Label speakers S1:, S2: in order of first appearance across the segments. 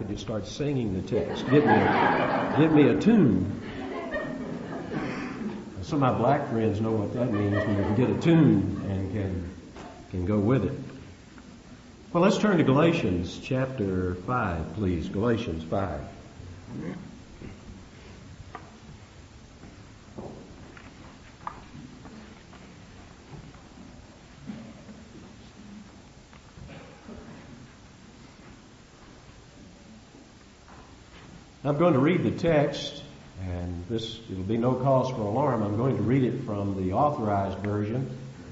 S1: you start singing the text. Give me a tune. Some of my black friends know what that means when you can get a tune and can go with it. Well, let's turn to Galatians chapter 5, please. Galatians 5. I'm going to read the text, and it'll be no cause for alarm. I'm going to read it from the Authorized Version,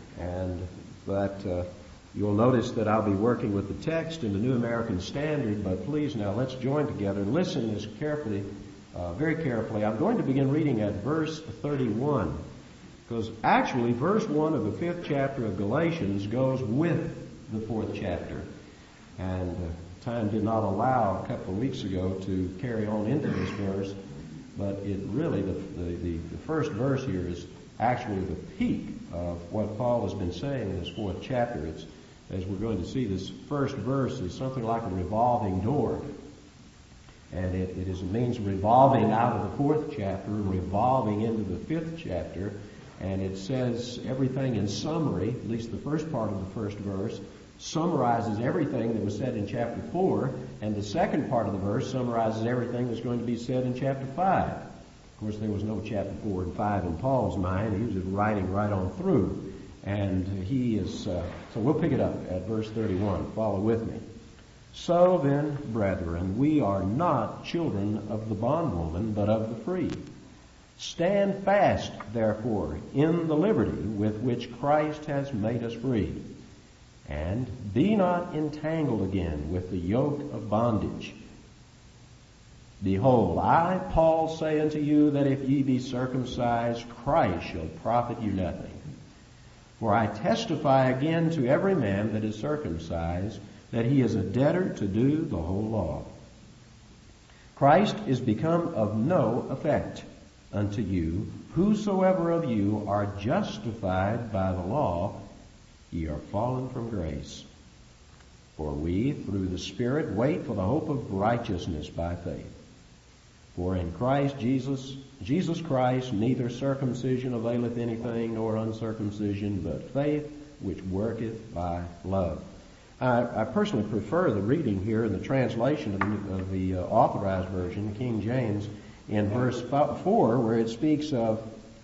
S1: but you'll notice that I'll be working with the text in the New American Standard, but please now let's join together and listen to this carefully, very carefully. I'm going to begin reading at verse 31, because actually verse 1 of the 5th chapter of Galatians goes with the 4th chapter, and time did not allow a couple of weeks ago to carry on into this verse, but it really, the first verse here is actually the peak of what Paul has been saying in this 4th chapter. It's, as we're going to see, this first verse is something like a revolving door. And it means revolving out of the 4th chapter, revolving into the 5th chapter. And it says everything in summary, at least the first part of the first verse, summarizes everything that was said in chapter 4, and the second part of the verse summarizes everything that's going to be said in chapter 5. Of course, there was no chapter 4 and 5 in Paul's mind. He was just writing right on through. And he is, so we'll pick it up at verse 31. Follow with me. So then, brethren, we are not children of the bondwoman, but of the free. Stand fast, therefore, in the liberty with which Christ has made us free. And be not entangled again with the yoke of bondage. Behold, I, Paul, say unto you that if ye be circumcised, Christ shall profit you nothing. For I testify again to every man that is circumcised, that he is a debtor to do the whole law. Christ is become of no effect unto you, whosoever of you are justified by the law, ye are fallen from grace. For we, through the Spirit, wait for the hope of righteousness by faith. For in Christ Jesus Christ, neither circumcision availeth anything, nor uncircumcision, but faith which worketh by love. I personally prefer the reading here in the translation of the Authorized Version, King James, in verse 4, where it speaks of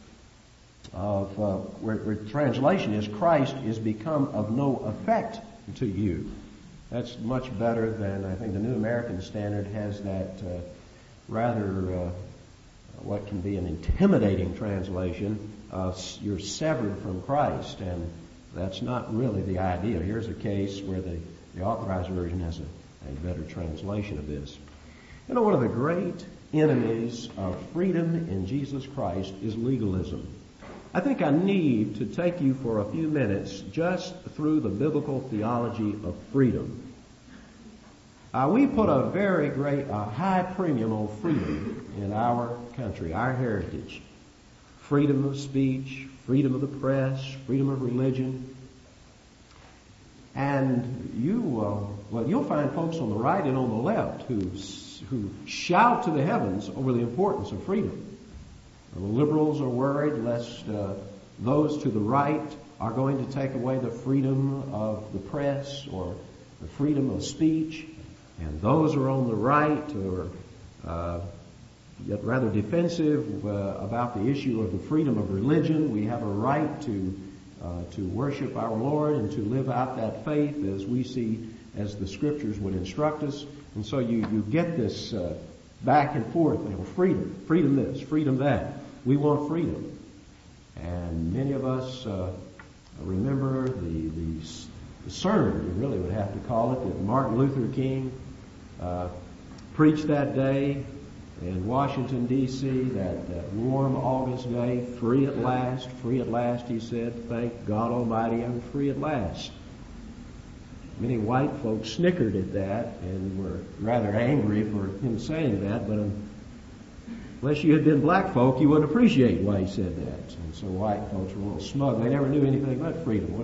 S1: where translation is, Christ is become of no effect to you. That's much better than, I think, the New American Standard has that rather what can be an intimidating translation of you're severed from Christ, and that's not really the idea. Here's a case where the Authorized Version has a better translation of this. You know, one of the great enemies of freedom in Jesus Christ is legalism. I think I need to take you for a few minutes just through the biblical theology of freedom. We put a very great, high premium on freedom in our country, our heritage. Freedom of speech, freedom of the press, freedom of religion. And you'll find folks on the right and on the left who shout to the heavens over the importance of freedom. The liberals are worried lest those to the right are going to take away the freedom of the press or the freedom of speech. And those are on the right who are yet rather defensive about the issue of the freedom of religion. We have a right to worship our Lord and to live out that faith as we see, as the Scriptures would instruct us. And so you get this back and forth, freedom this, freedom that. We want freedom. And many of us remember the sermon, you really would have to call it, that Martin Luther King preached that day in Washington, D.C., that warm August day, free at last, he said, thank God Almighty, I'm free at last. Many white folks snickered at that and were rather angry for him saying that, but unless you had been black folk, you wouldn't appreciate why he said that. And so white folks were a little smug. They never knew anything about freedom.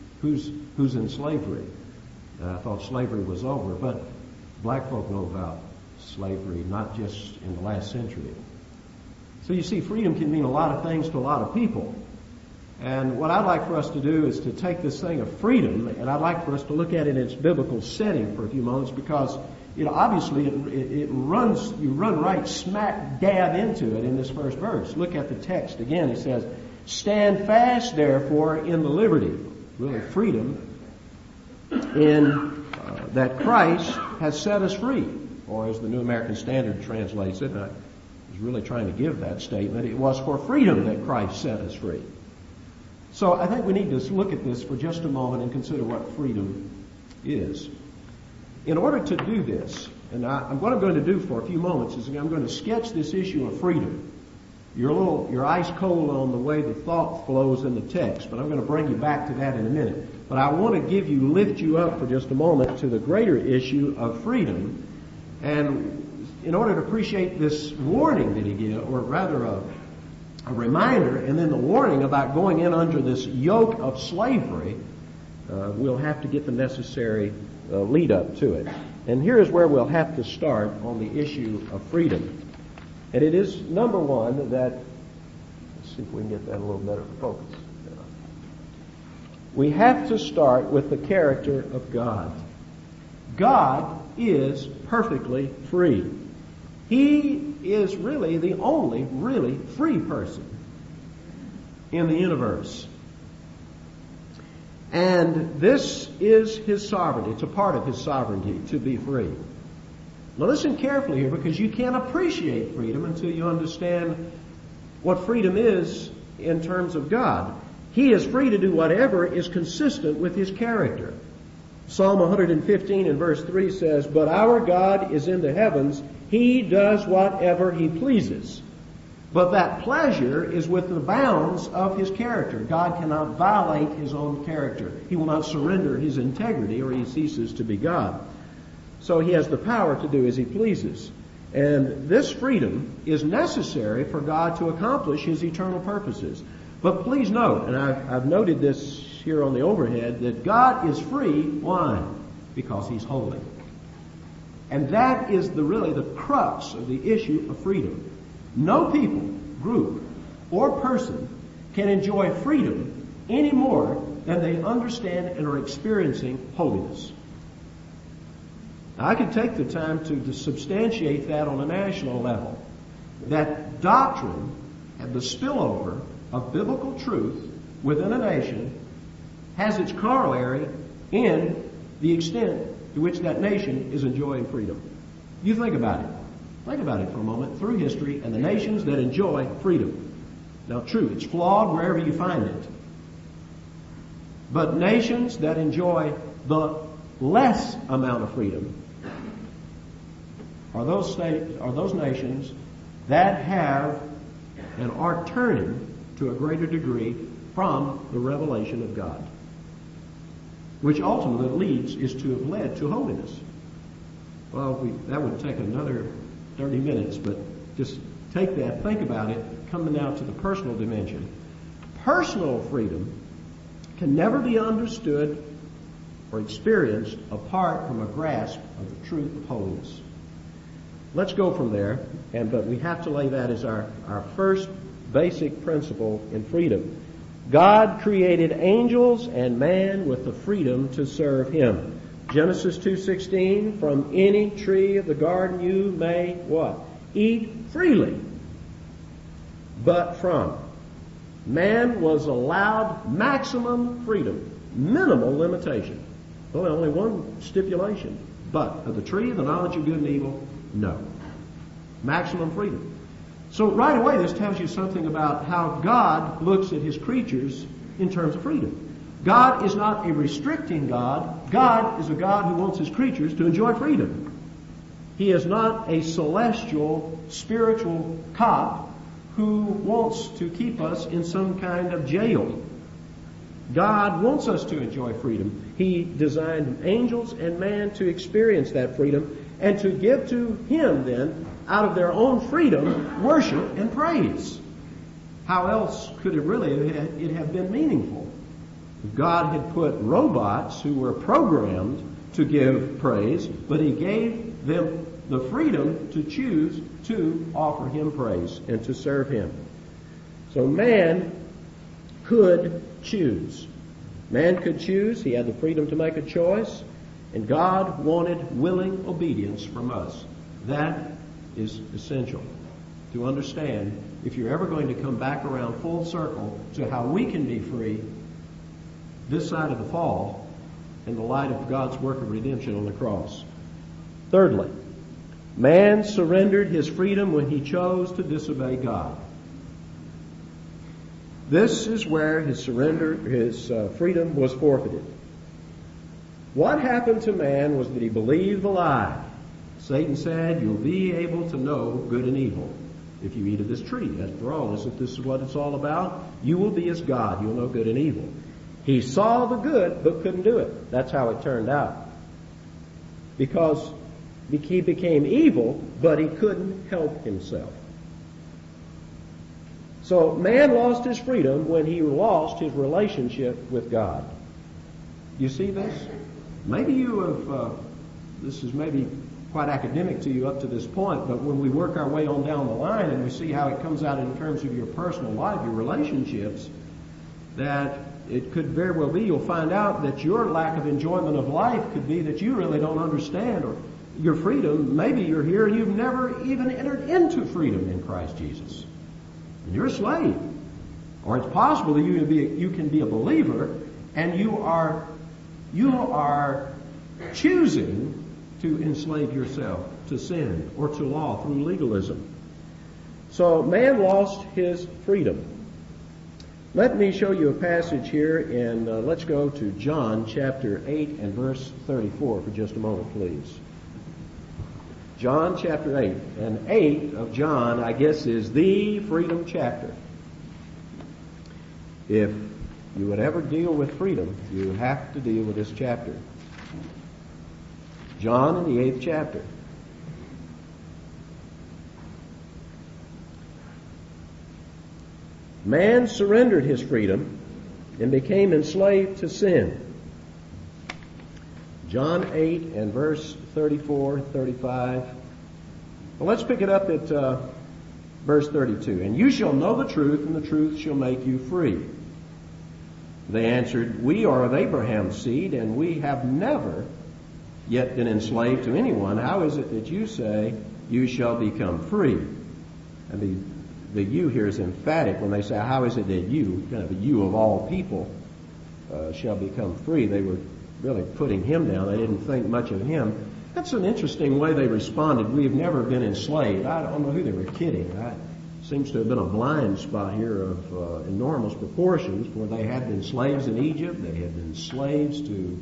S1: Who's in slavery? I thought slavery was over, but black folk know about slavery, not just in the last century. So you see, freedom can mean a lot of things to a lot of people. And what I'd like for us to do is to take this thing of freedom, and I'd like for us to look at it in its biblical setting for a few moments, because obviously it runs, you run right smack dab into it in this first verse. Look at the text again. It says, "Stand fast, therefore, in the liberty," really freedom, in that Christ has set us free. Or as the New American Standard translates it, I was really trying to give that statement, it was for freedom that Christ set us free. So I think we need to look at this for just a moment and consider what freedom is. In order to do this, and what I'm going to do for a few moments is I'm going to sketch this issue of freedom. You're ice cold on the way the thought flows in the text, but I'm going to bring you back to that in a minute. But I want to lift you up for just a moment to the greater issue of freedom. And in order to appreciate this warning that he gives, or rather a reminder, and then the warning about going in under this yoke of slavery, we'll have to get the necessary lead up to it. And here is where we'll have to start on the issue of freedom. And it is, number one, that, let's see if we can get that a little better focus. We have to start with the character of God. God is perfectly free. He is really the only really free person in the universe. And this is His sovereignty. It's a part of His sovereignty to be free. Now listen carefully here, because you can't appreciate freedom until you understand what freedom is in terms of God. He is free to do whatever is consistent with His character. Psalm 115 and verse 3 says, "But our God is in the heavens. He does whatever He pleases." But that pleasure is within the bounds of His character. God cannot violate His own character. He will not surrender His integrity, or He ceases to be God. So He has the power to do as He pleases. And this freedom is necessary for God to accomplish His eternal purposes. But please note, and I've noted this here on the overhead, that God is free. Why? Because He's holy. And that is really the crux of the issue of freedom. No people, group, or person can enjoy freedom any more than they understand and are experiencing holiness. Now, I could take the time to substantiate that on a national level. That doctrine and the spillover of biblical truth within a nation has its corollary in the extent to which that nation is enjoying freedom. You think about it. Think about it for a moment through history and the nations that enjoy freedom. Now, true, it's flawed wherever you find it. But nations that enjoy the less amount of freedom are those nations that have and are turning to a greater degree from the revelation of God, which ultimately is to have led to holiness. Well, that would take another 30 minutes, but just take that, think about it, coming now to the personal dimension. Personal freedom can never be understood or experienced apart from a grasp of the truth of holiness. Let's go from there, but we have to lay that as our first basic principle in freedom. God created angels and man with the freedom to serve Him. Genesis 2:16, "From any tree of the garden you may," what? "Eat freely." But from. Man was allowed maximum freedom, minimal limitation. Well, only one stipulation. But of the tree of the knowledge of good and evil, no. Maximum freedom. So right away this tells you something about how God looks at His creatures in terms of freedom. God is not a restricting God. God is a God who wants His creatures to enjoy freedom. He is not a celestial, spiritual cop who wants to keep us in some kind of jail. God wants us to enjoy freedom. He designed angels and man to experience that freedom and to give to Him then, out of their own freedom, worship and praise. How else could it have been meaningful? God had put robots who were programmed to give praise, but He gave them the freedom to choose to offer him praise and to serve him. So man could choose. Man could choose. He had the freedom to make a choice. And God wanted willing obedience from us. That is essential to understand if you're ever going to come back around full circle to how we can be free this side of the fall in the light of God's work of redemption on the cross. Thirdly, man surrendered his freedom when he chose to disobey God. This is where his freedom was forfeited. What happened to man was that he believed the lie. Satan said, you'll be able to know good and evil if you eat of this tree. After all, isn't this what it's all about? You will be as God. You'll know good and evil. He saw the good, but couldn't do it. That's how it turned out. Because he became evil, but he couldn't help himself. So man lost his freedom when he lost his relationship with God. You see this? Maybe you have, this is maybe quite academic to you up to this point, but when we work our way on down the line and we see how it comes out in terms of your personal life, your relationships, that it could very well be you'll find out that your lack of enjoyment of life could be that you really don't understand or your freedom. Maybe you're here and you've never even entered into freedom in Christ Jesus. And you're a slave. Or it's possible that you can be a believer and you are choosing to enslave yourself to sin or to law through legalism. So man lost his freedom. Let me show you a passage here, and let's go to John chapter 8 and verse 34 for just a moment, please. John chapter 8. And 8 of John, I guess, is the freedom chapter. If you would ever deal with freedom, you have to deal with this chapter. John in the 8th chapter. Man surrendered his freedom and became enslaved to sin. John 8 and verse 34, 35. Well, let's pick it up at verse 32. And you shall know the truth, and the truth shall make you free. They answered, we are of Abraham's seed, and we have never yet been enslaved to anyone. How is it that you say you shall become free? And the you here is emphatic when they say, how is it that you, kind of a you of all people, shall become free? They were really putting him down. They didn't think much of him. That's an interesting way they responded. We have never been enslaved. I don't know who they were kidding. Seems to have been a blind spot here of enormous proportions, where they had been slaves in Egypt. They had been slaves to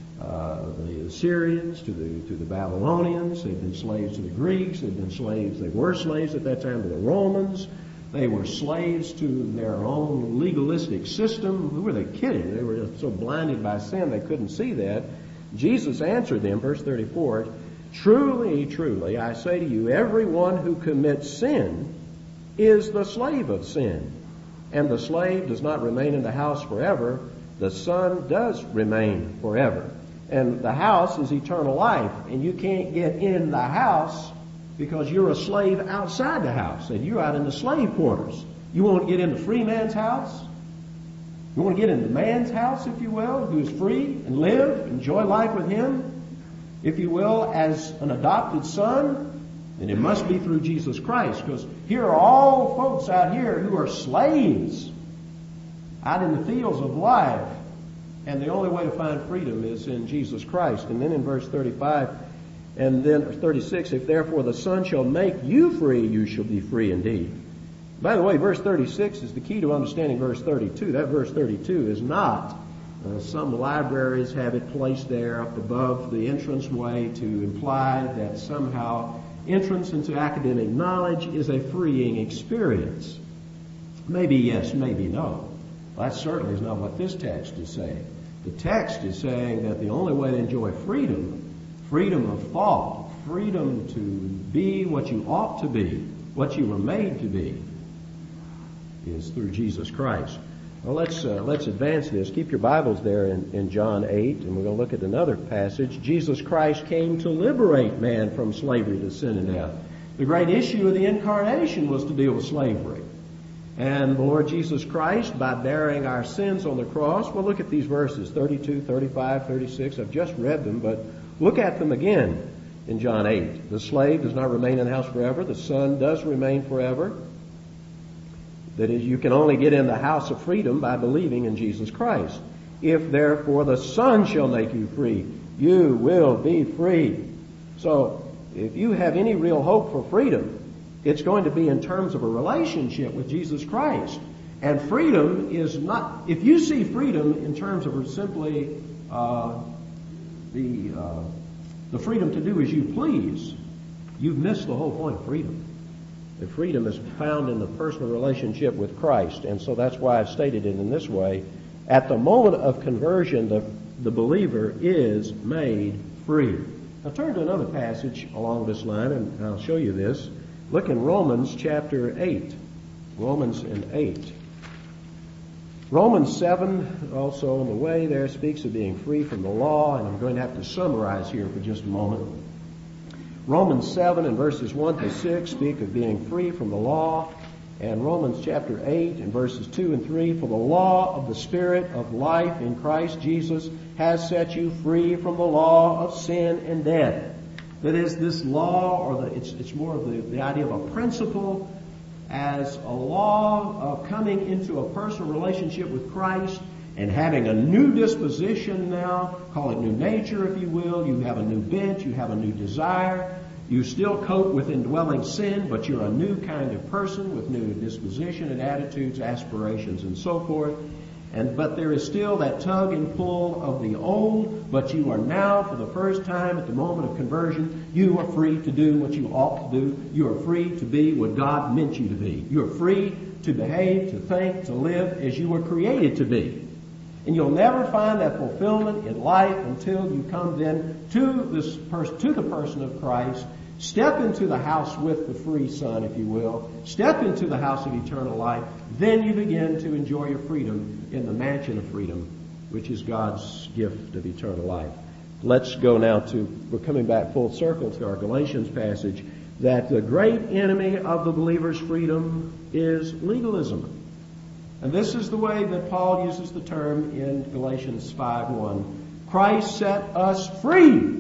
S1: the Assyrians, to the Babylonians. They'd been slaves to the Greeks. They were slaves at that time to the Romans. They were slaves to their own legalistic system. Who were they kidding? They were just so blinded by sin they couldn't see that. Jesus answered them, verse 34, truly, truly, I say to you, everyone who commits sin is the slave of sin. And the slave does not remain in the house forever. The son does remain forever. And the house is eternal life. And you can't get in the house because you're a slave outside the house. And you're out in the slave quarters. You want to get in the free man's house? You want to get into man's house, if you will, who is free and live, enjoy life with him, if you will, as an adopted son? And it must be through Jesus Christ, because here are all folks out here who are slaves out in the fields of life. And the only way to find freedom is in Jesus Christ. And then in verse 35 and then 36, if therefore the Son shall make you free, you shall be free indeed. By the way, verse 36 is the key to understanding verse 32. That verse 32 is not, some libraries have it placed there up above the entranceway to imply that somehow entrance into academic knowledge is a freeing experience. Maybe yes, maybe no. Well, that certainly is not what this text is saying. The text is saying that the only way to enjoy freedom, freedom of thought, freedom to be what you ought to be, what you were made to be, is through Jesus Christ. Well, let's advance this. Keep your Bibles there in John 8, and we're going to look at another passage. Jesus Christ came to liberate man from slavery to sin and death. The great issue of the incarnation was to deal with slavery. And the Lord Jesus Christ, by bearing our sins on the cross, well, look at these verses, 32, 35, 36. I've just read them, but look at them again in John 8. The slave does not remain in the house forever. The son does remain forever. That is, you can only get in the house of freedom by believing in Jesus Christ. If therefore the Son shall make you free, you will be free. So, if you have any real hope for freedom, it's going to be in terms of a relationship with Jesus Christ. And freedom is not, if you see freedom in terms of simply the freedom to do as you please, you've missed the whole point of freedom. The freedom is found in the personal relationship with Christ. And so that's why I've stated it in this way. At the moment of conversion, the believer is made free. Now turn to another passage along this line, and I'll show you this. Look in Romans chapter 8. Romans 8. Romans 7, also on the way there, speaks of being free from the law, and I'm going to have to summarize here for just a moment. Romans 7 and verses 1 to 6 speak of being free from the law, and Romans chapter 8 and verses 2 and 3, for the law of the Spirit of life in Christ Jesus has set you free from the law of sin and death. That is, this law, or it's more of the idea of a principle as a law of coming into a personal relationship with Christ and having a new disposition now, call it new nature if you will. You have a new bent, you have a new desire. You still cope with indwelling sin, but you're a new kind of person with new disposition and attitudes, aspirations, and so forth. But there is still that tug and pull of the old, but you are now, for the first time at the moment of conversion, you are free to do what you ought to do. You are free to be what God meant you to be. You are free to behave, to think, to live as you were created to be. And you'll never find that fulfillment in life until you come then to the person of Christ, step into the house with the free Son, if you will, step into the house of eternal life, then you begin to enjoy your freedom in the mansion of freedom, which is God's gift of eternal life. Let's go now we're coming back full circle to our Galatians passage, that the great enemy of the believer's freedom is legalism. And this is the way that Paul uses the term in Galatians 5:1. Christ set us free.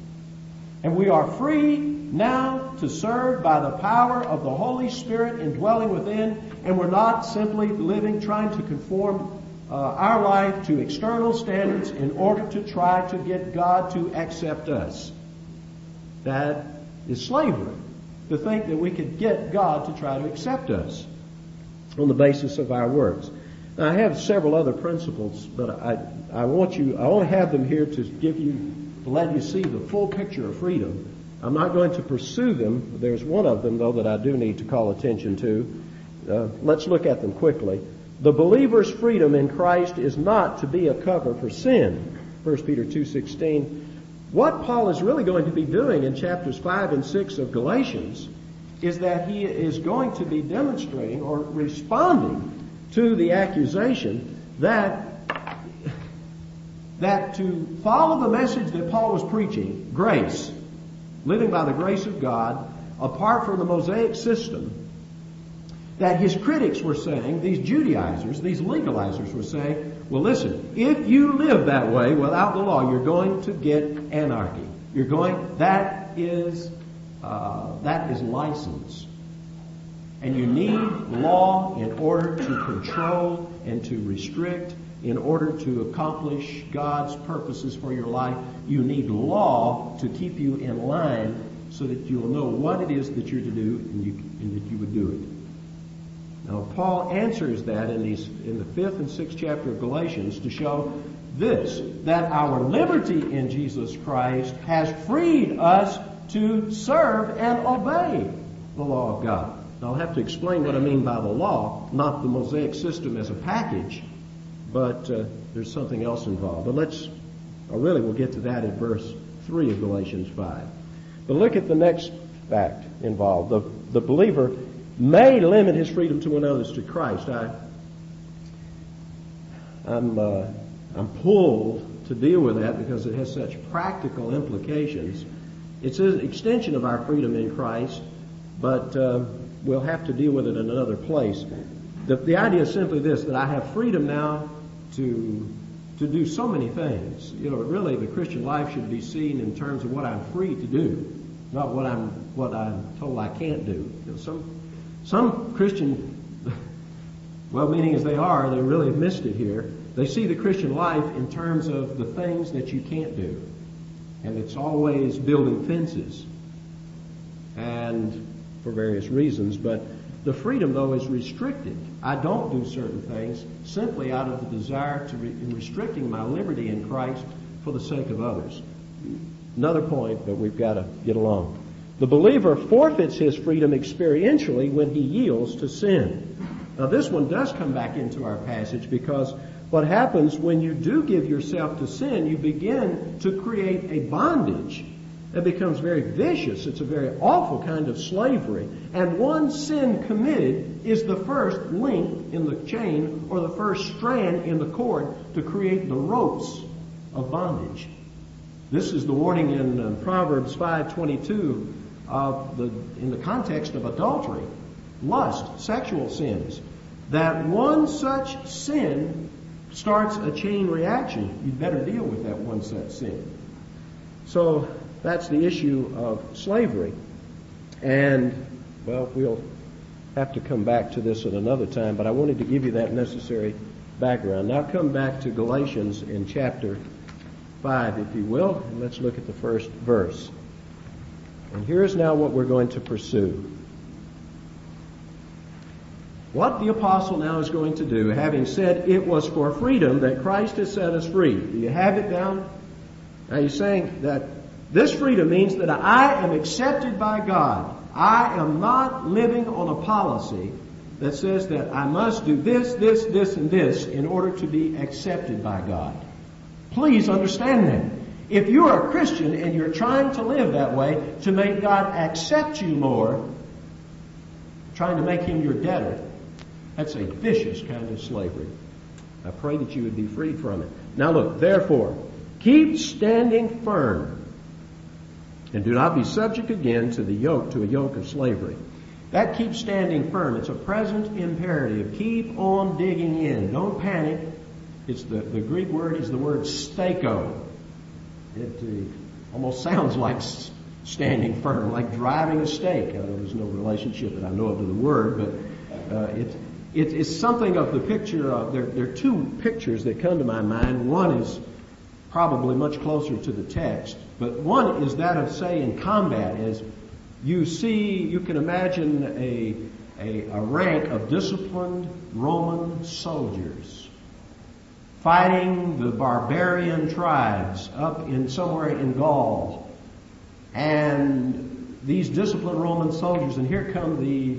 S1: And we are free now to serve by the power of the Holy Spirit indwelling within. And we're not simply trying to conform our life to external standards in order to try to get God to accept us. That is slavery, to think that we could get God to try to accept us on the basis of our works. Now, I have several other principles, but I only have them here to let you see the full picture of freedom. I'm not going to pursue them. There's one of them, though, that I do need to call attention to. Let's look at them quickly. The believer's freedom in Christ is not to be a cover for sin. 1 Peter 2:16. What Paul is really going to be doing in chapters 5 and 6 of Galatians is that he is going to be demonstrating or responding to the accusation that to follow the message that Paul was preaching, grace, living by the grace of God, apart from the Mosaic system, that his critics were saying, these Judaizers, these legalizers were saying, well, listen, if you live that way without the law, you're going to get anarchy. That is license. And you need law in order to control and to restrict, in order to accomplish God's purposes for your life. You need law to keep you in line so that you'll know what it is that you're to do and that you would do it. Now, Paul answers that in the 5th and 6th chapter of Galatians to show this, that our liberty in Jesus Christ has freed us to serve and obey the law of God. Now, I'll have to explain what I mean by the law, not the Mosaic system as a package, but there's something else involved. But we'll get to that in verse 3 of Galatians 5. But look at the next fact involved. The believer may limit his freedom to one another's to Christ. I'm pulled to deal with that because it has such practical implications. It's an extension of our freedom in Christ, but we'll have to deal with it in another place. The idea is simply this, that I have freedom now to do so many things. You know, really the Christian life should be seen in terms of what I'm free to do, not what I'm told I can't do. You know, some Christian, well-meaning as they are, they really have missed it here. They see the Christian life in terms of the things that you can't do. And it's always building fences. And for various reasons, but the freedom, though, is restricted. I don't do certain things simply out of the desire in restricting my liberty in Christ for the sake of others. Another point, but we've got to get along. The believer forfeits his freedom experientially when he yields to sin. Now, this one does come back into our passage because what happens when you do give yourself to sin, you begin to create a bondage. It becomes very vicious. It's a very awful kind of slavery. And one sin committed is the first link in the chain or the first strand in the cord to create the ropes of bondage. This is the warning in Proverbs 5:22 in the context of adultery, lust, sexual sins. That one such sin starts a chain reaction. You'd better deal with that one such sin. So that's the issue of slavery. And, well, we'll have to come back to this at another time, but I wanted to give you that necessary background. Now come back to Galatians in chapter 5, if you will, and let's look at the first verse. And here's now what we're going to pursue. What the apostle now is going to do, having said it was for freedom that Christ has set us free. Do you have it down? Now he's saying that this freedom means that I am accepted by God. I am not living on a policy that says that I must do this, this, this, and this in order to be accepted by God. Please understand that. If you are a Christian and you're trying to live that way to make God accept you more, trying to make Him your debtor, that's a vicious kind of slavery. I pray that you would be freed from it. Now look, therefore, keep standing firm and do not be subject again to a yoke of slavery. That keep standing firm. It's a present imperative. Keep on digging in. Don't panic. It's the Greek word is the word stako. It almost sounds like standing firm, like driving a stake. I know there's no relationship that I know of to the word, but it's something of the picture. There are two pictures that come to my mind. One is probably much closer to the text, but one is that of, say, in combat, as you can imagine a rank of disciplined Roman soldiers fighting the barbarian tribes up in somewhere in Gaul, and these disciplined Roman soldiers, and here come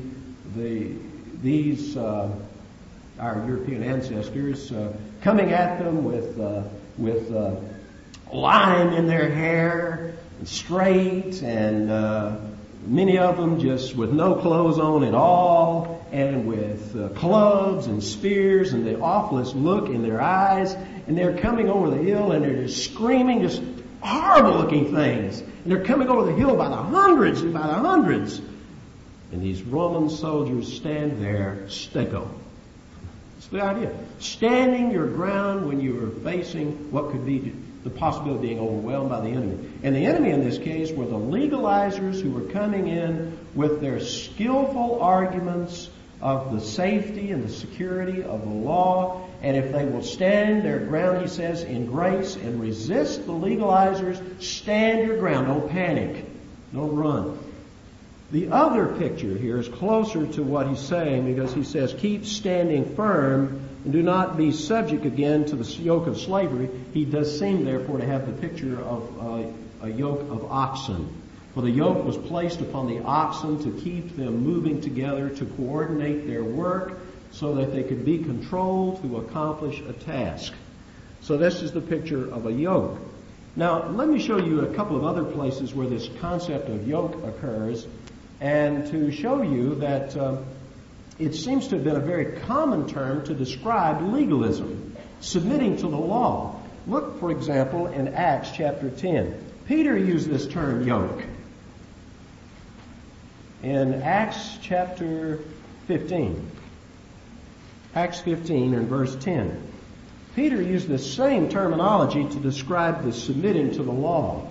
S1: these our European ancestors coming at them with lime in their hair, and straight, and many of them just with no clothes on at all, and with clubs and spears and the awfulest look in their eyes, and they're coming over the hill and they're just screaming, just horrible looking things, and they're coming over the hill by the hundreds and by the hundreds, and these Roman soldiers stand there stako. It's the idea. Standing your ground when you are facing what could be the possibility of being overwhelmed by the enemy. And the enemy in this case were the legalizers who were coming in with their skillful arguments of the safety and the security of the law. And if they will stand their ground, he says, in grace and resist the legalizers, stand your ground. Don't panic. Don't run. The other picture here is closer to what he's saying, because he says, keep standing firm and do not be subject again to the yoke of slavery. He does seem, therefore, to have the picture of a yoke of oxen. For the yoke was placed upon the oxen to keep them moving together, to coordinate their work so that they could be controlled to accomplish a task. So this is the picture of a yoke. Now, let me show you a couple of other places where this concept of yoke occurs, and to show you that it seems to have been a very common term to describe legalism. submitting to the law. Look, for example, in Acts chapter 10. Peter used this term, yoke. In Acts chapter 15, Acts 15 and verse 10, Peter used the same terminology to describe the submitting to the law.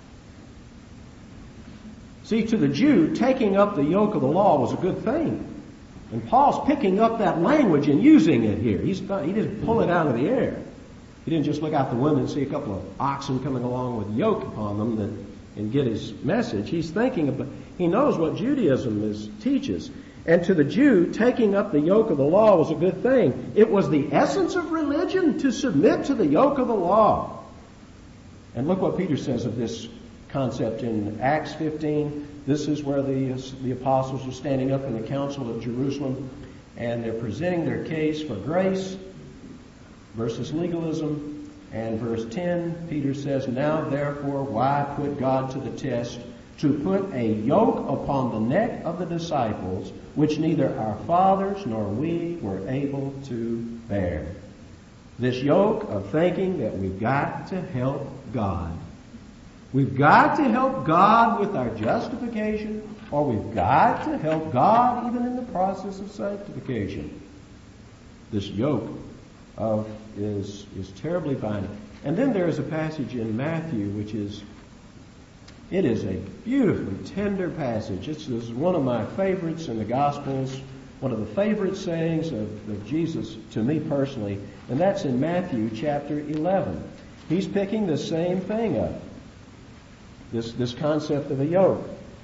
S1: See, to the Jew, taking up the yoke of the law was a good thing. And Paul's picking up that language and using it here. He didn't pull it out of the air. He didn't just look out the window and see a couple of oxen coming along with yoke upon them and get his message. He's thinking about, he knows what Judaism teaches. And to the Jew, taking up the yoke of the law was a good thing. It was the essence of religion to submit to the yoke of the law. And look what Peter says of this concept in Acts 15. This is where the apostles are standing up in the council of Jerusalem, and they're presenting their case for grace versus legalism. And verse 10, Peter says, "Now therefore, why put God to the test, to put a yoke upon the neck of the disciples, which neither our fathers nor we were able to bear." This yoke of thinking that we've got to help God. We've got to help God with our justification, or we've got to help God even in the process of sanctification. This yoke is terribly binding. And then there is a passage in Matthew which is a beautifully tender passage. This is one of my favorites in the Gospels, one of the favorite sayings of Jesus to me personally, and that's in Matthew chapter 11. He's picking the same thing up. This concept of a yoke.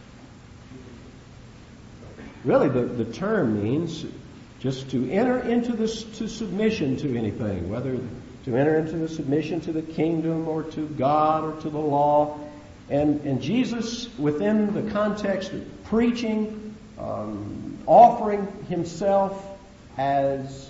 S1: Really, the term means just to enter into to submission to anything, whether to enter into the submission to the kingdom or to God or to the law. And Jesus, within the context of preaching, offering himself as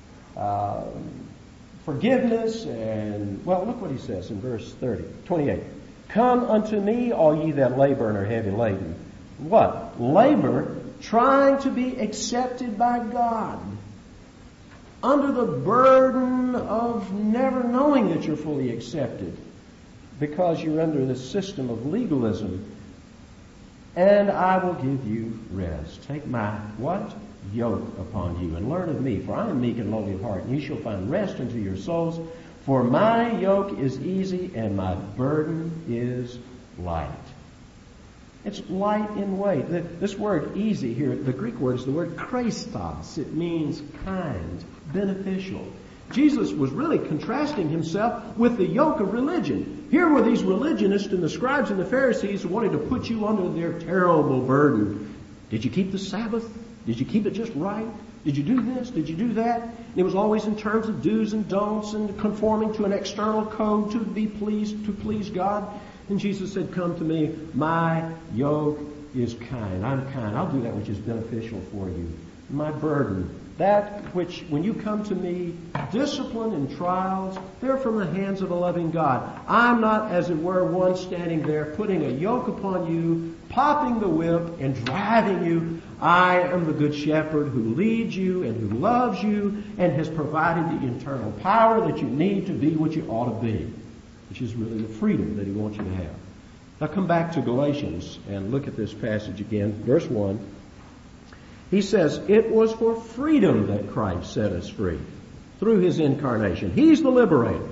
S1: forgiveness, and, well, look what he says in verse 28. "Come unto me, all ye that labor and are heavy laden." What? Labor, trying to be accepted by God. Under the burden of never knowing that you're fully accepted because you're under the system of legalism. "And I will give you rest. Take my," what? "Yoke upon you, and learn of me, for I am meek and lowly of heart, and ye shall find rest unto your souls. For my yoke is easy and my burden is light." It's light in weight. This word easy here, the Greek word is the word Christos. It means kind, beneficial. Jesus was really contrasting himself with the yoke of religion. Here were these religionists and the scribes and the Pharisees who wanted to put you under their terrible burden. Did you keep the Sabbath? Did you keep it just right? Did you do this? Did you do that? And it was always in terms of do's and don'ts and conforming to an external code to please God. And Jesus said, "Come to me, my yoke is kind. I'm kind. I'll do that which is beneficial for you. My burden, that which, when you come to me, discipline and trials, they're from the hands of a loving God. I'm not, as it were, one standing there putting a yoke upon you, popping the whip and driving you. I am the good shepherd who leads you and who loves you and has provided the internal power that you need to be what you ought to be," which is really the freedom that he wants you to have. Now come back to Galatians and look at this passage again. Verse 1. He says, "It was for freedom that Christ set us free through his incarnation." He's the liberator.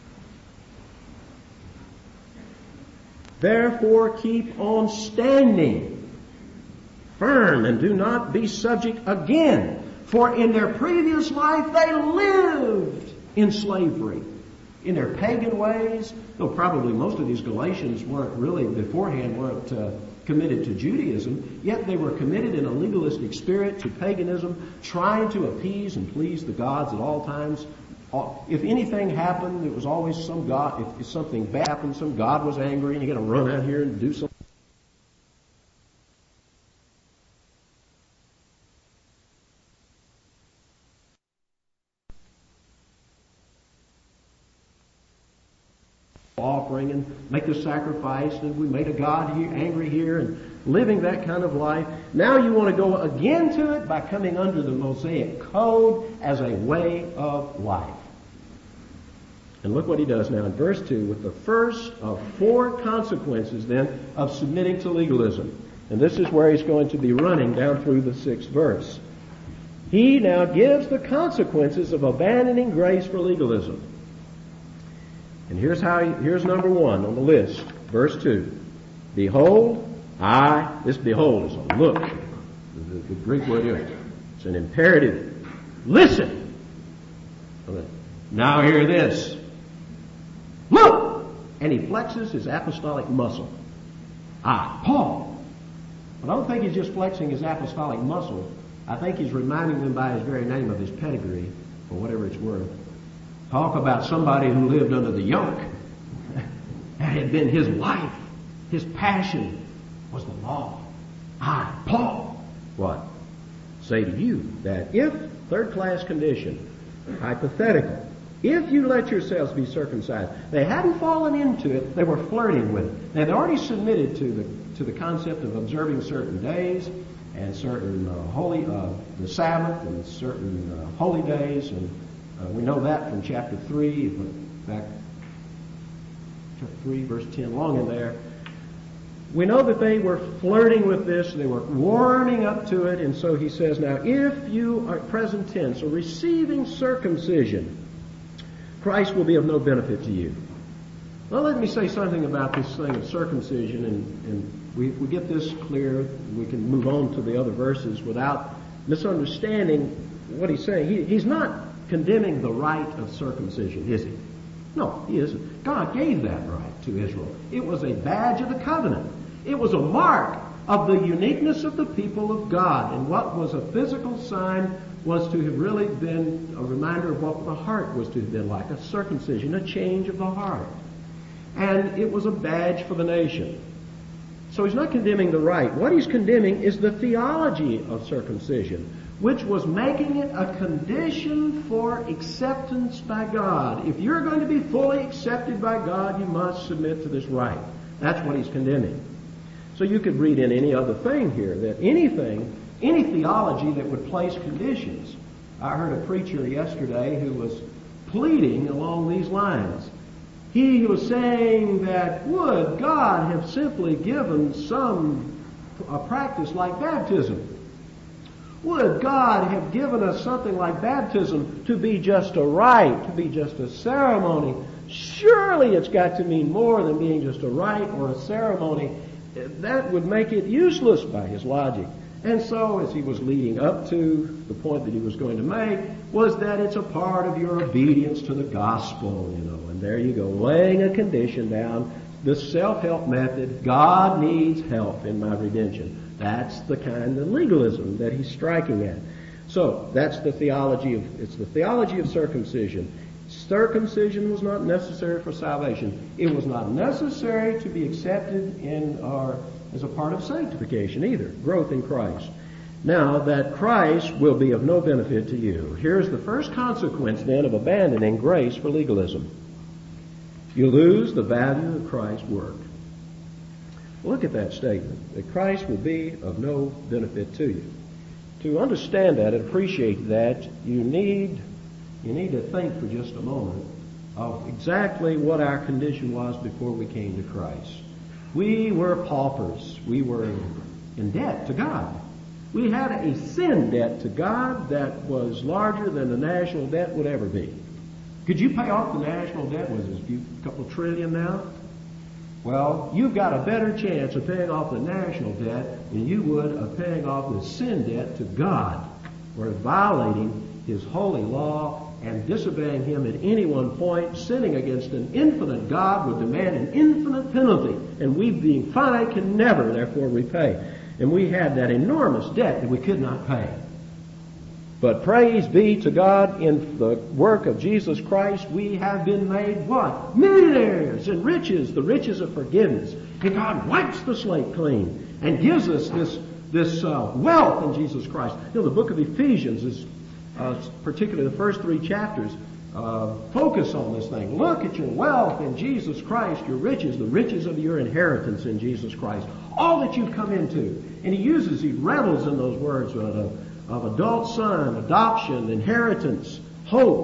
S1: "Therefore keep on standing firm and do not be subject again. For in their previous life they lived in slavery." In their pagan ways, though probably most of these Galatians weren't committed to Judaism, yet they were committed in a legalistic spirit to paganism, trying to appease and please the gods at all times. If anything happened, it was always some god. If something bad happened, some god was angry, and you got to run out here and do something. Offering and make the sacrifice, and we made a god here, angry here, and living that kind of life. Now you want to go again to it by coming under the Mosaic code as a way of life. And look what he does now in verse 2 with the first of 4 consequences then of submitting to legalism. And this is where he's going to be running down through the 6th verse. He now gives the consequences of abandoning grace for legalism. And here's number 1 on the list. Verse 2. Behold, this behold is a look. The Greek word here. It's an imperative. Listen. Now hear this. Look! And he flexes his apostolic muscle. Paul. But I don't think he's just flexing his apostolic muscle. I think he's reminding them by his very name of his pedigree, for whatever it's worth. Talk about somebody who lived under the yoke. That had been his life. His passion was the law. Paul. What? Say to you that if, third-class condition, hypothetical, if you let yourselves be circumcised, they hadn't fallen into it, they were flirting with it. They had already submitted to the concept of observing certain days and certain the Sabbath and certain holy days, and we know that from chapter 3, back chapter 3, verse 10, long in there. We know that they were flirting with this, they were warming up to it, and so he says, now if you are present tense, or receiving circumcision, Christ will be of no benefit to you. Well, let me say something about this thing of circumcision, and we get this clear, we can move on to the other verses without misunderstanding what he's saying. He's not condemning the rite of circumcision, is he? No, he isn't. God gave that right to Israel. It was a badge of the covenant. It was a mark of the uniqueness of the people of God. And what was a physical sign was to have really been a reminder of what the heart was to have been like, a circumcision, a change of the heart. And it was a badge for the nation. So he's not condemning the rite. What he's condemning is the theology of circumcision, which was making it a condition for acceptance by God. If you're going to be fully accepted by God, you must submit to this rite. That's what he's condemning. So you could read in any other thing here, that any theology that would place conditions. I heard a preacher yesterday who was pleading along these lines. He was saying that would God have simply given a practice like baptism? Would God have given us something like baptism to be just a rite, to be just a ceremony? Surely it's got to mean more than being just a rite or a ceremony. That would make it useless by his logic. And so, as he was leading up to the point that he was going to make, was that it's a part of your obedience to the gospel, and there you go, laying a condition down, the self-help method. God needs help in my redemption. That's the kind of legalism that he's striking at. So, that's the theology of circumcision. Circumcision was not necessary for salvation. It was not necessary to be accepted as a part of sanctification either, growth in Christ. Now that Christ will be of no benefit to you. Here's the first consequence then of abandoning grace for legalism. You lose the value of Christ's work. Look at that statement, that Christ will be of no benefit to you. To understand that and appreciate that, you need to think for just a moment of exactly what our condition was before we came to Christ. We were paupers. We were in debt to God. We had a sin debt to God that was larger than the national debt would ever be. Could you pay off the national debt? Was it a couple trillion now? Well, you've got a better chance of paying off the national debt than you would of paying off the sin debt to God, or violating His holy law and disobeying Him at any one point. Sinning against an infinite God would demand an infinite penalty, and we, being finite, can never, therefore, repay. And we had that enormous debt that we could not pay. But praise be to God, in the work of Jesus Christ, we have been made what? Millionaires in riches, the riches of forgiveness. And God wipes the slate clean and gives us this wealth in Jesus Christ. The book of Ephesians is, particularly the first 3 chapters, focus on this thing. Look at your wealth in Jesus Christ, your riches, the riches of your inheritance in Jesus Christ. All that you've come into. And he revels in those words of adult son, adoption, inheritance, hope.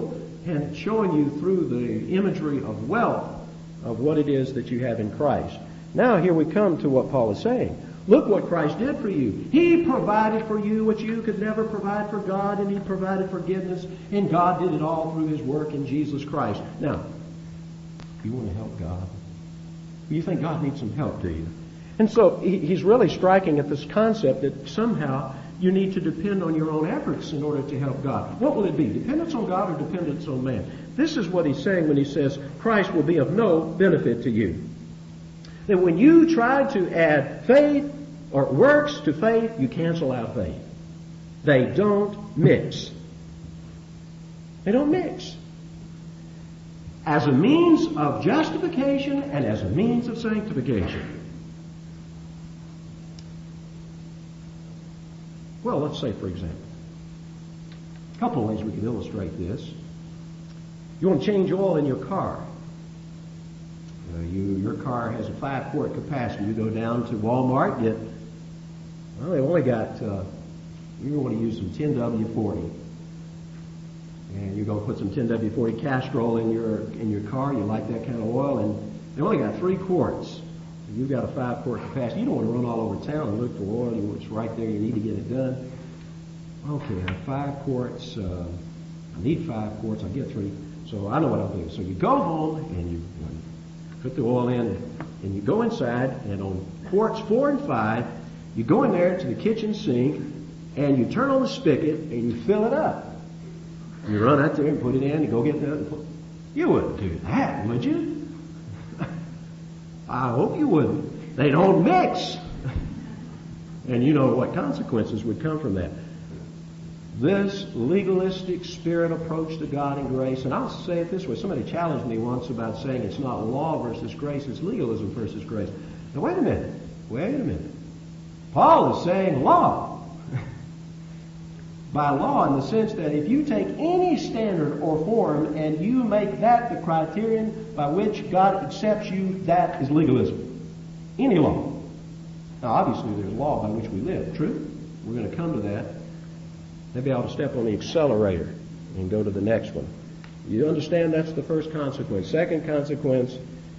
S1: and showing you through the imagery of wealth of what it is that you have in Christ. Now here we come to what Paul is saying. Look what Christ did for you. He provided for you what you could never provide for God, and He provided forgiveness, and God did it all through His work in Jesus Christ. Now, you want to help God? You think God needs some help, do you? And so he's really striking at this concept that somehow you need to depend on your own efforts in order to help God. What will it be? Dependence on God or dependence on man? This is what he's saying when he says Christ will be of no benefit to you. That when you try to add faith or works to faith, you cancel out faith. They don't mix. They don't mix. As a means of justification and as a means of sanctification. Well, let's say, for example, a couple of ways we can illustrate this. You want to change oil in your car. Your car has a 5-quart capacity. You go down to Walmart, they've only got, you want to use some 10W40. And you're going to put some 10W40 Castrol in your car. You like that kind of oil, and they only got 3 quarts. You've got a 5-quart capacity. You don't want to run all over town and look for oil. It's right there. You need to get it done. Okay, I have 5 quarts. I need 5 quarts. I'll get 3. So I know what I'll do. So you go home and you put the oil in, and you go inside, and on quarts 4 and 5, you go in there to the kitchen sink, and you turn on the spigot, and you fill it up. You run out there and put it in, you go get the... You wouldn't do that, would you? I hope you wouldn't. They don't mix. And you know what consequences would come from that. This legalistic spirit approach to God and grace, and I'll say it this way, somebody challenged me once about saying it's not law versus grace, it's legalism versus grace. Now wait a minute. Paul is saying law. By law in the sense that if you take any standard or form and you make that the criterion by which God accepts you, that is legalism. Any law. Now obviously there's law by which we live. True? We're going to come to that. Maybe I ought to step on the accelerator and go to the next one. You understand that's the first consequence. Second consequence,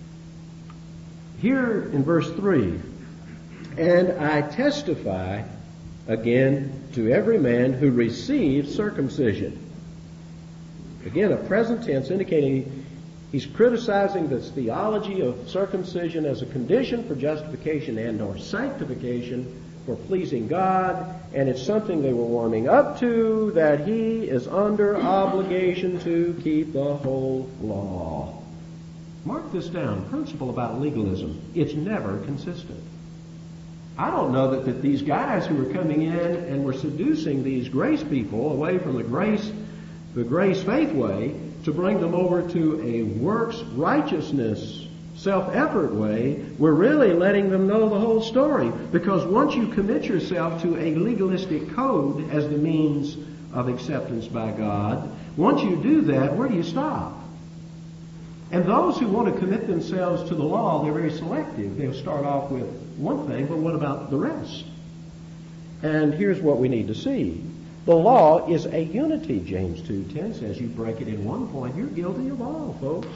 S1: here in verse 3, and I testify again to every man who receives circumcision. Again, a present tense indicating he's criticizing this theology of circumcision as a condition for justification and or sanctification for pleasing God, and it's something they were warming up to, that he is under obligation to keep the whole law. Mark this down. Principle about legalism. It's never consistent. I don't know that these guys who were coming in and were seducing these grace people away from the grace faith way to bring them over to a works righteousness self-effort way, we're really letting them know the whole story. Because once you commit yourself to a legalistic code as the means of acceptance by God, once you do that, where do you stop? And those who want to commit themselves to the law, they're very selective. They'll start off with one thing, but what about the rest? And here's what we need to see. The law is a unity, James 2:10 says. You break it in one point, you're guilty of all, folks.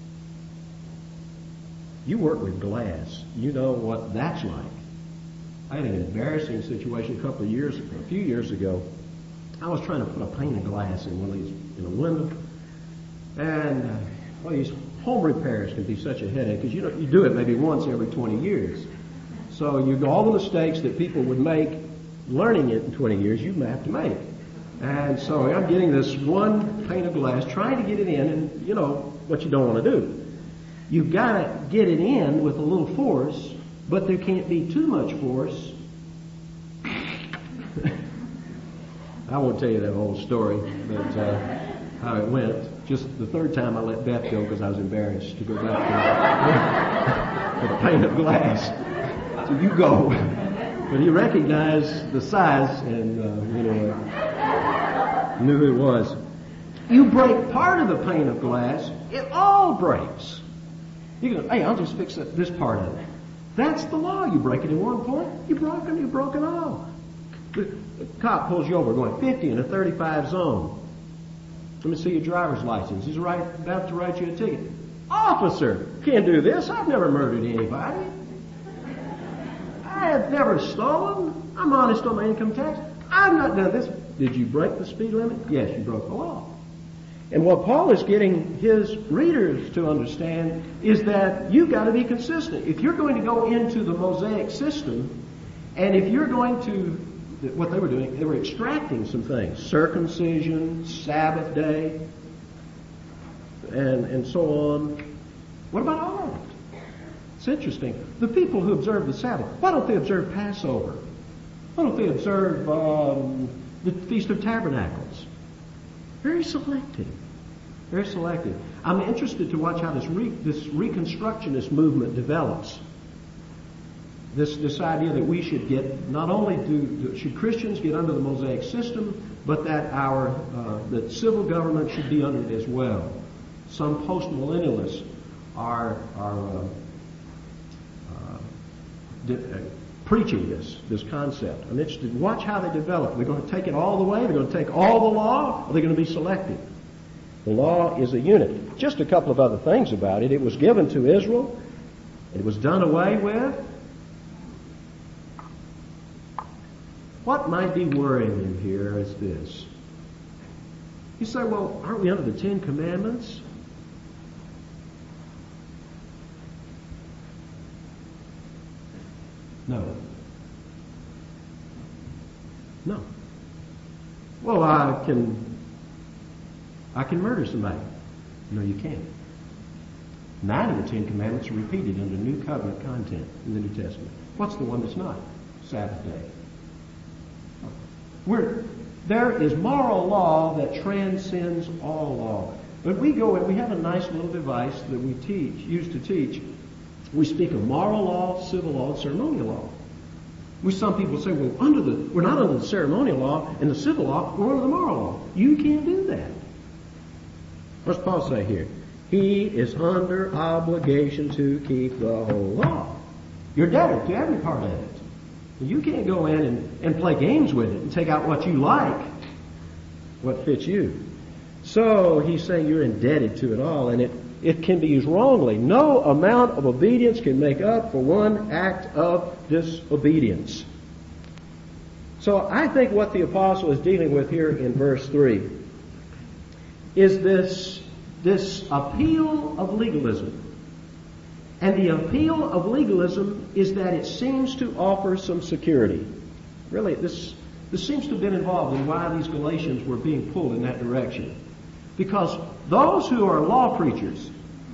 S1: You work with glass. You know what that's like. I had an embarrassing situation a few years ago. I was trying to put a pane of glass in one of these, in a window. And these home repairs can be such a headache because you do it maybe once every 20 years. So all the mistakes that people would make learning it in 20 years, you have to make. And so I'm getting this one pane of glass, trying to get it in, and you know what you don't want to do. You've got to get it in with a little force, but there can't be too much force. I won't tell you that whole story, but how it went. Just the third time I let Beth go because I was embarrassed to go back to the pane of glass. So you go. But he recognized the size and knew who it was. You break part of the pane of glass, it all breaks. You go, hey, I'll just fix this part of it. That's the law. You break it in one point, you broke it all. The cop pulls you over going 50 in a 35 zone. Let me see your driver's license. He's about to write you a ticket. Officer, can't do this. I've never murdered anybody. I have never stolen. I'm honest on my income tax. I've not done this. Did you break the speed limit? Yes, you broke the law. And what Paul is getting his readers to understand is that you've got to be consistent. If you're going to go into the Mosaic system, and if you're going to, what they were doing, they were extracting some things. Circumcision, Sabbath day, and so on. What about all of it? It's interesting. The people who observe the Sabbath, why don't they observe Passover? Why don't they observe the Feast of Tabernacles? Very selective. Very selective. I'm interested to watch how this Reconstructionist movement develops. This idea that we should get, not only should Christians get under the Mosaic system, but that that civil government should be under it as well. Some post-millennialists are preaching this concept. I'm interested to watch how they develop. They're going to take it all the way. They're going to take all the law, or they're going to be selective. The law is a unit. Just a couple of other things about it. It was given to Israel. It was done away with. What might be worrying you here is this. You say, well, aren't we under the Ten Commandments? No. No. Well, I can murder somebody. No, you can't. 9 of the 10 Commandments are repeated under New Covenant content in the New Testament. What's the one that's not? Sabbath day. There is moral law that transcends all law. But we go and we have a nice little device that we use to teach. We speak of moral law, civil law, and ceremonial law. Some people say, well, we're not under the ceremonial law and the civil law, we're under the moral law. You can't do that. What's Paul say here? He is under obligation to keep the whole law. You're debtor to every part of it. You can't go in and play games with it and take out what you like, what fits you. So he's saying you're indebted to it all, and it can be used wrongly. No amount of obedience can make up for one act of disobedience. So I think what the apostle is dealing with here in verse 3 is this appeal of legalism. And the appeal of legalism is that it seems to offer some security. Really, this seems to have been involved in why these Galatians were being pulled in that direction. Because those who are law preachers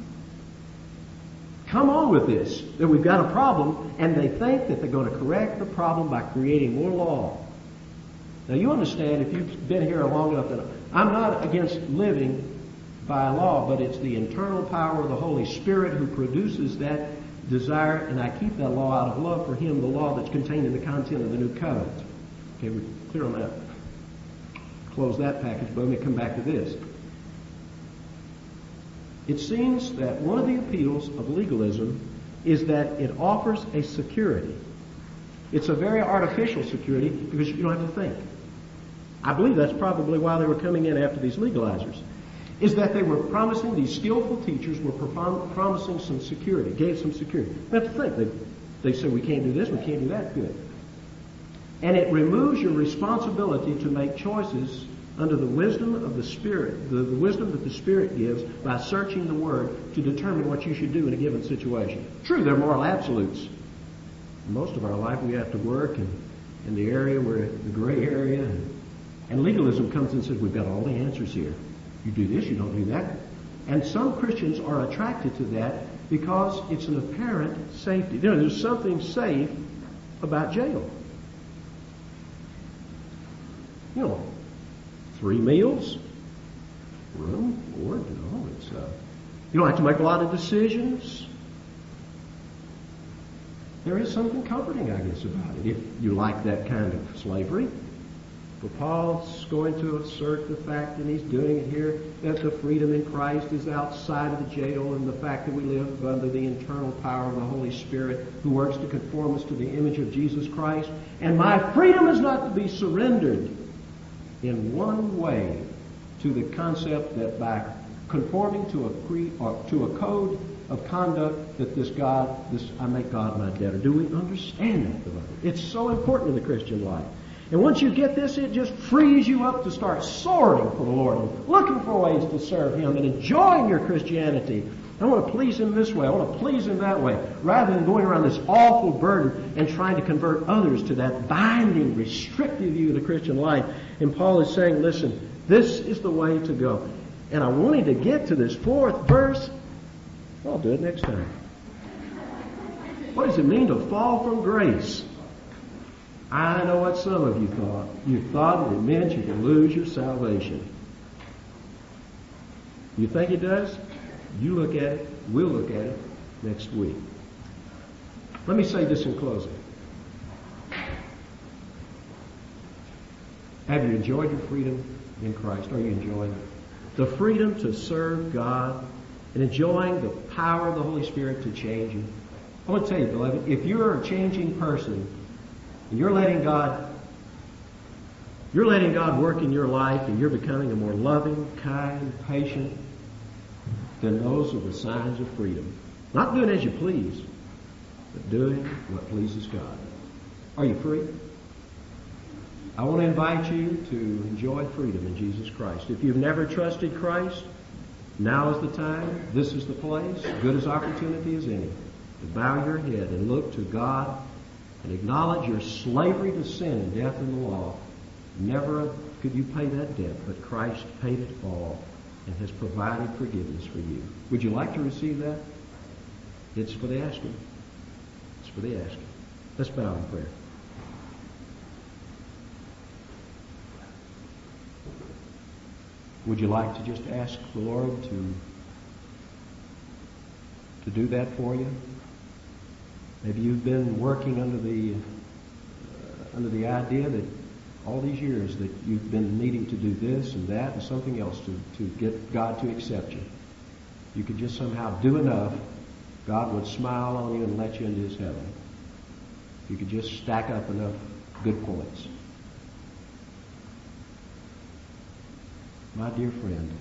S1: come on with this, that we've got a problem, and they think that they're going to correct the problem by creating more law. Now you understand, if you've been here long enough, that I'm not against living by law, but it's the internal power of the Holy Spirit who produces that desire, and I keep that law out of love for Him, the law that's contained in the content of the New Covenant. Okay, we're clear on that. Close that package, but let me come back to this. It seems that one of the appeals of legalism is that it offers a security. It's a very artificial security because you don't have to think. I believe that's probably why they were coming in after these legalizers, is that they were promising, these skillful teachers were promising some security, gave some security. You have to think. They say, we can't do this, we can't do that. Good. And it removes your responsibility to make choices under the wisdom of the Spirit, the wisdom that the Spirit gives by searching the Word to determine what you should do in a given situation. True, they're moral absolutes. Most of our life we have to work in the area where the gray area, and legalism comes and says, we've got all the answers here. You do this, you don't do that. And some Christians are attracted to that because it's an apparent safety. There's something safe about jail. 3 meals, room, board, you don't have to make a lot of decisions. There is something comforting, I guess, about it, if you like that kind of slavery. But Paul's going to assert the fact, and he's doing it here, that the freedom in Christ is outside of the jail, and the fact that we live under the internal power of the Holy Spirit who works to conform us to the image of Jesus Christ. And my freedom is not to be surrendered in one way to the concept that by conforming to a creed or to a code of conduct that I make God my debtor. Do we understand that, beloved? It's so important in the Christian life. And once you get this, it just frees you up to start soaring for the Lord and looking for ways to serve Him and enjoying your Christianity. I want to please Him this way. I want to please Him that way. Rather than going around this awful burden and trying to convert others to that binding, restrictive view of the Christian life. And Paul is saying, listen, this is the way to go. And I wanted to get to this fourth verse. I'll do it next time. What does it mean to fall from grace? I know what some of you thought. You thought that it meant you could lose your salvation. You think it does? You look at it. We'll look at it next week. Let me say this in closing. Have you enjoyed your freedom in Christ? Are you enjoying it? The freedom to serve God and enjoying the power of the Holy Spirit to change you. I want to tell you, beloved, if you're a changing person and you're letting God work in your life and you're becoming a more loving, kind, patient, then those are the signs of freedom. Not doing as you please, but doing what pleases God. Are you free? I want to invite you to enjoy freedom in Jesus Christ. If you've never trusted Christ, now is the time, this is the place, good as opportunity as any, to bow your head and look to God and acknowledge your slavery to sin and death in the law. Never could you pay that debt, but Christ paid it all and has provided forgiveness for you. Would you like to receive that? It's for the asking. It's for the asking. Let's bow in prayer. Would you like to just ask the Lord to do that for you? Maybe you've been working under the idea that all these years that you've been needing to do this and that and something else to get God to accept you. You could just somehow do enough, God would smile on you and let you into His heaven. You could just stack up enough good points. My dear friend,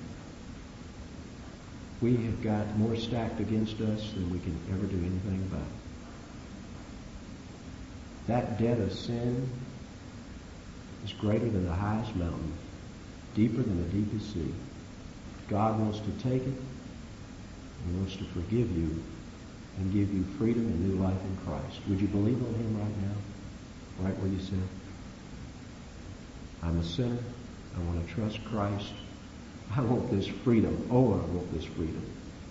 S1: we have got more stacked against us than we can ever do anything about. That debt of sin is greater than the highest mountain, deeper than the deepest sea. God wants to take it. He wants to forgive you and give you freedom and new life in Christ. Would you believe on Him right now? Right where you sit? I'm a sinner. I want to trust Christ. I want this freedom. Oh, I want this freedom.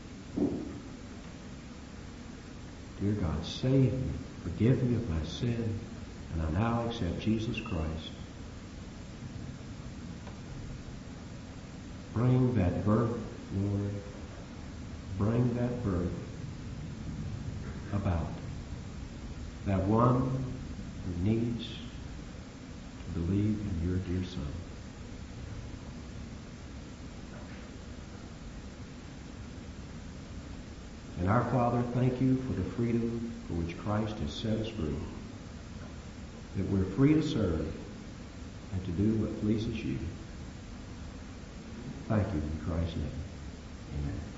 S1: Dear God, save me. Forgive me of my sin. And I now accept Jesus Christ. Bring that birth, Lord. Bring that birth about. That one who needs to believe in your dear Son. And our Father, thank you for the freedom for which Christ has set us free. That we're free to serve and to do what pleases you. Thank you in Christ's name. Amen.